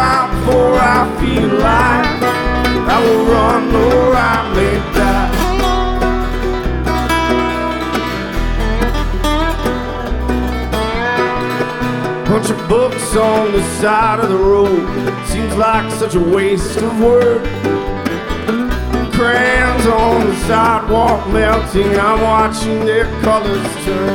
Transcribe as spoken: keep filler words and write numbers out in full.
while before I feel alive. I will run or I may die. Bunch of books on the side of the road, seems like such a waste of work. Crayons on the sidewalk melting, I'm watching their colors turn.